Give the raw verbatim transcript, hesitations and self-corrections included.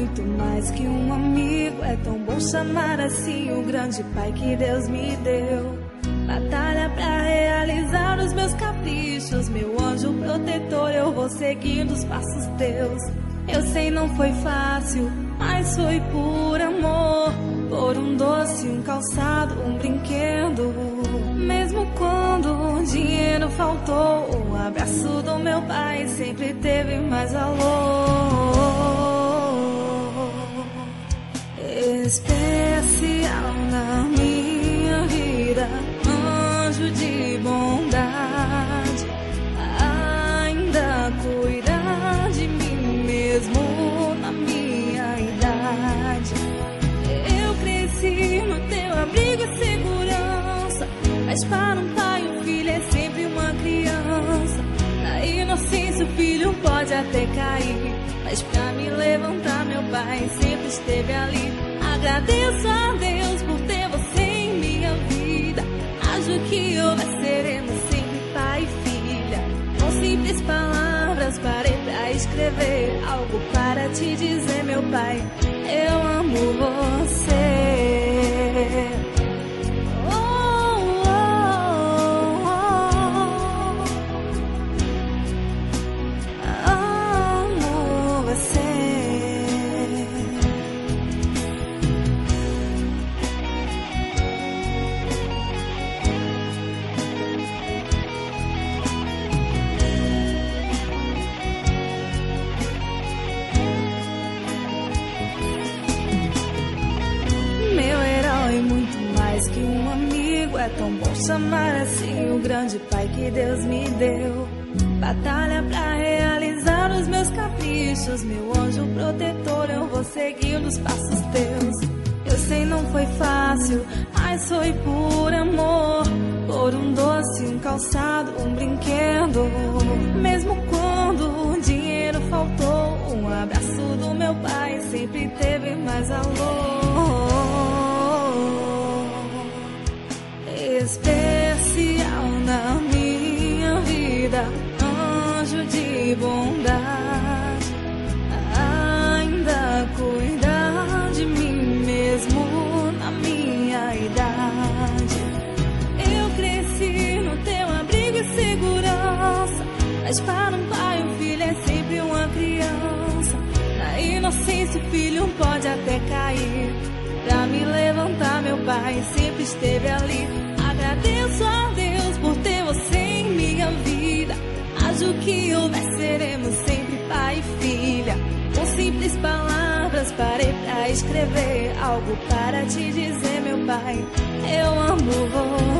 muito mais que um amigo. É tão bom chamar assim o grande pai que Deus me deu. Batalha pra realizar os meus caprichos, meu anjo protetor, eu vou seguindo os passos teus. Eu sei não foi fácil, mas foi por amor, por um doce, um calçado, um brinquedo. Mesmo quando o dinheiro faltou, o abraço do meu pai sempre teve mais valor. Especial na minha vida, anjo de bondade, ainda cuida de mim mesmo na minha idade. Eu cresci no teu abrigo e segurança, mas para um pai um filho é sempre uma criança. Na inocência o filho pode até cair, mas pra me levantar meu pai sempre esteve ali. Agradeço a Deus por ter você em minha vida. Acho que houver seremos sempre pai e filha. Com simples palavras parei pra escrever algo para te dizer, meu pai, eu amo você. É tão bom chamar assim o grande pai que Deus me deu. Batalha pra realizar os meus caprichos, meu anjo protetor, eu vou seguindo os passos teus. Eu sei não foi fácil, mas foi por amor, por um doce, um calçado, um brinquedo. Mesmo quando o dinheiro faltou, um abraço do meu pai sempre teve mais valor. Especial na minha vida, anjo de bondade, ainda cuida de mim mesmo na minha idade. Eu cresci no teu abrigo e segurança, mas para um pai um filho é sempre uma criança. Na inocência o filho pode até cair, pra me levantar meu pai sempre esteve ali. Agradeço a Deus por ter você em minha vida. Acho que houver seremos sempre pai e filha. Com simples palavras parei pra escrever algo para te dizer, meu pai, eu amo você.